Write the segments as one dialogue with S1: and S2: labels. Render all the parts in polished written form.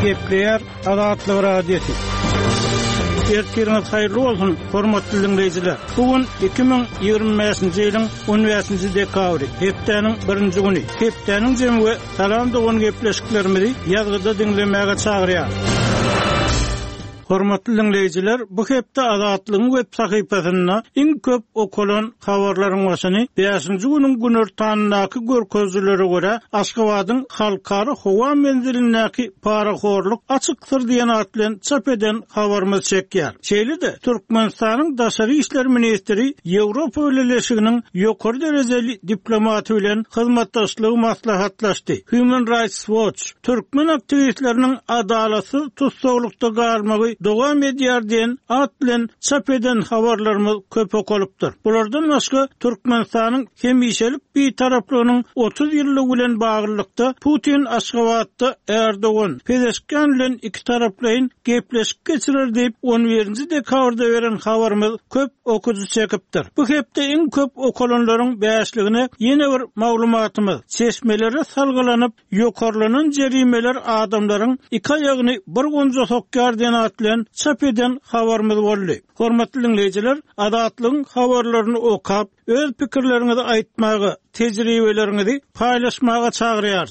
S1: Gepleyer Adatly Radiosi. Ertiriniz hayırlı olsun, hormatly dinleyijiler. Bugün 2025-nji ýylyň 15-nji dekabry, hepdeniň 1-nji güni. Hepdeniň jemgy salam dogan gepleşiklerimizi ýazgyda dinlemäge çagyrýar. Hormatly dinleyijiler, bu hepde Adatlyň web sahypasyna iň köp okulan habarlaryň başyny 5-nji günüň günertanyndaky görkezlere görä Aşgabatyň halkary howa menzilindäki paraxorluk açykdyr diýen at bilen çap eden habarymyz çekýär. Şeýle-de Türkmenistanyň daşary işler ministri Ýewropa Birleşiginiň ýokary derejeli diplomaty bilen hyzmatdaşlygy maslahatlaşdy. Human Rights Watch türkmen aktivistleriniň adalatsy tutsaglykda galmagy dowam edýär diýen at bilen çap eden habarlarymyz köp okulypdyr. Bulardan başga Türkmenistanyň hemişelik bitaraplygynyň 30 ýyllyk bilen baglykda Putin Aşgabatda Erdogan Pezeşkan bilen iki taraplyň gepleşik geçirer diýip 11-nji dekabrda beren habarymyz köp okudy çekipdir. Bu hepde iň köp okulanlaryň bäşligine ýene bir maglumatymyz. Çeşmelere salgylanyp ýokarlanan jerimeler adamlaryň iki aýagyny bir gonja sokýar diýen at bilen çap eden habarymyz boldy. Hormatly dinleyijiler, Adatlyň habarlaryny okap, öz pikirleriňizi aýtmagy, tejribeleriňizi paýlaşmaga çagyrýar.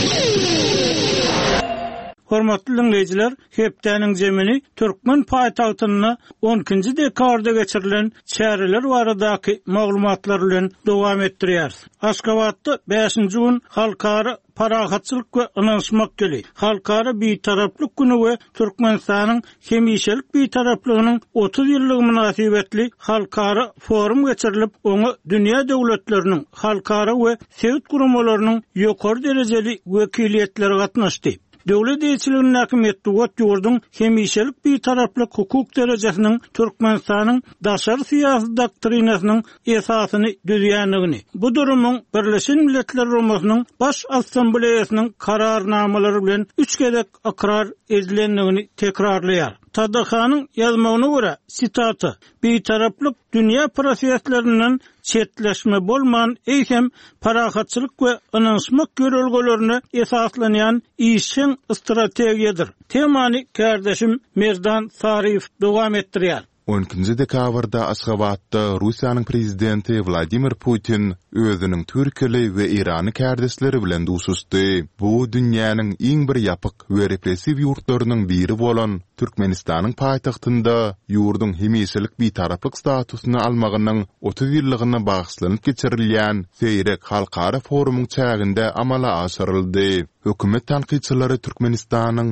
S1: Hormatly dinleyijiler, hepdeniň jemini Türkmen paýtagtyna 10-njy dekabrda geçirilen çäreler baradaky maglumatlar bilen dowam etdirýär. Aşgabatda 5-nji gün halkary parahatçylyk we ynanşmak geli. Halkary bitaraplyk güni we Türkmenistanyň hemişelik bitaraplygynyň 30 ýyllygy münasibetli halkary forum geçirilip, oňa dünýä döwletleriniň, halkary we sewit gurumalarynyň ýokary derejeli wekiliýetleri gatnaşdy. Döwlet ýetkiliginiň häkimetli ýurdun hemişelik bitaraplyk hukuk derejesiniň Türkmenistanyň daşary syýasy doktrinasynyň esasyny düzýänligini, bu durumyň Birleşen Milletler Romasynyň baş assambleýasynyň kararnamalary bilen 3 gezek akrar edilenligini tekrarlaýar. Tadakanyň ýazmagyna görä, sitaty: "Bitaraplyk dünýä proseslerinden çetleşme bolman eýsem parahatçylyk we ynanşmak görelgelerini esaslanýan işin strategiýadyr." Temany kardeşim Merdan Sarif dowam etdirýär.
S2: 10-njy dekabrda Aşgabatda Russiýanyň prezidenti Vladimir Putin özüniň Türkeli we Irany kardeşleri bilen duşuşdy. Bu dünýäniň iň bir ýapyk we repressiw ýurtlarynyň biri bolan Türkmenistanyň paýtagtynda ýurdun hemişelik bitaraplyk statusyny almagynyň 30 ýyllygyna bagyşlanyp geçirilýän seýrek halkary forumyň çäginde amala aşyryldy. Hökümet tanqidçilary Türkmenistanyň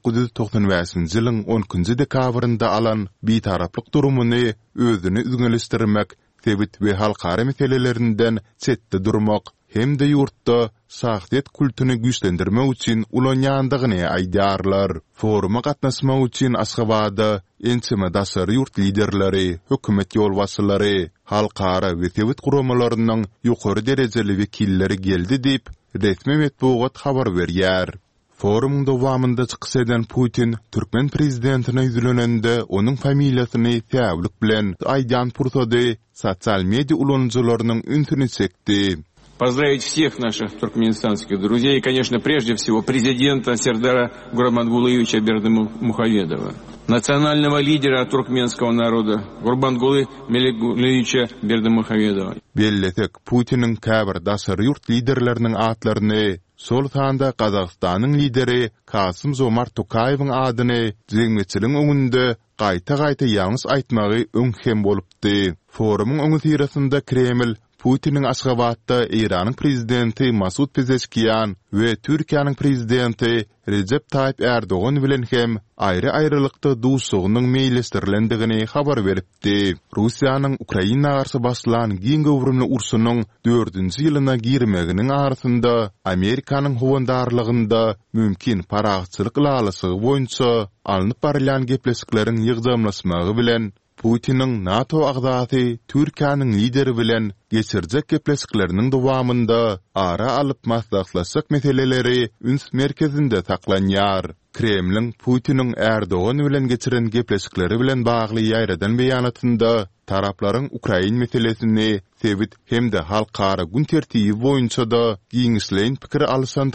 S2: 1995-nji ýylyň 10-njy dekabrynda alan bitaraplyk durumuny özüni üzgünleşdirmek, sebit we halkary meselelerinden çetde durmak hem-de ýurtda şahsiýet kultuny güýçlendirmek üçin ulanýandygyny aýdýarlar. Foruma gatnaşmak üçin Aşgabada ençeme daşary ýurt liderleri, hökümet ýolbaşçylary, halkary we sewit gurumalarynyň ýokary derejeli wekilleri geldi diýip resmi metbuat habar berýär. Forumda dowamında çykyş eden Putin, Türkmen prezidentine ýüzlenende onuň familiýasyny täwlik bilen aýdan pursady sosial media ulanjylarynyň üntüni çekdi.
S3: Поздравить всех наших туркменистанских друзей и, конечно, прежде всего президента Сердара Гурбангулыевича Бердымухамедова, национального лидера туркменского народа Гурбангулы Меликулевича Бердымухамедова.
S2: Belletek Putinin käbir daşary ýurt liderleriniň atlaryny, sol sanda Kazakstanyň lideri Kasym-Jomart Tokayewiň adyny jeňmeçiliň öňünde gaýta-gaýta ýalňyş aýtmagy öňhem bolupdy. Forumyň öňü tirasynda Kreml Putinin Aşgabatda Iranyň prezidenti Masud Pezeşkiyan we Türkiýanyň prezidenti Recep Tayyip Erdogan bilen hem aýry-aýrylykda duşugynyň meýleşdirilendigini habar beripdi. Russiýanyň Ukraina garşy başlanan giň gowrumly urşunyň 4-nji ýylyna girmeginiň arasynda Amerikanyň howandarlygynda mümkin parahatçylyk lalasy boýunça alınıp barılan gepleşikleriň ýygdamlaşmagy bilen Putinin NATO agzasy Türkiýanyň lideri bilen geçirjek gepleşikleriniň dowamında ara alyp maslahatlaşjak meseleleri üns merkezinde saklanýar. Kremlin Putinin Erdogan bilen geçiren gepleşikleri bilen bagly ýaýradan beýanatynda taraplaryň Ukraina meselesini sebit hem de halkara gün tertibi boýunça da giňişleýin pikir alşan